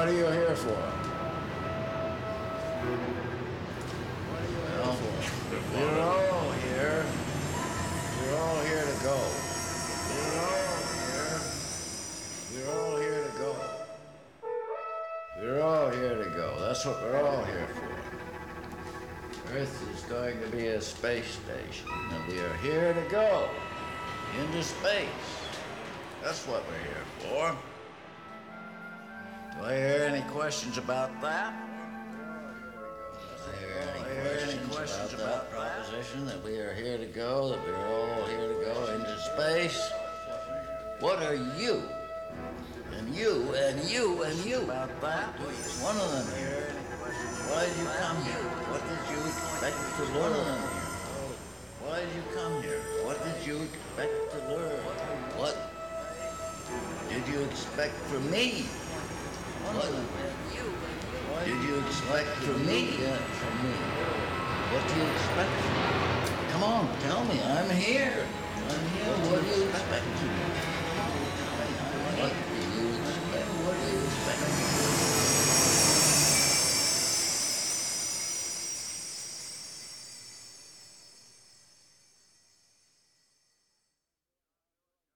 What are you here for? What are you here for? You're all here. You're all here to go. You're all here. You're all here to go. We're all here to go. That's what we're all here for. Earth is going to be a space station, and we are here to go into space. That's what we're here for. Do I hear any questions about that? Do I hear any questions about that proposition that we are here to go, that we're all here to go into space? What are you? And you, and you, and you. About that? One of them here. Why did you come here? What did you expect to learn? Why did you come here? What did you expect to learn? What did you expect from me? What did you expect from me? What do you expect from me? Come on, tell me. I'm here. I'm here. What do you expect from me? What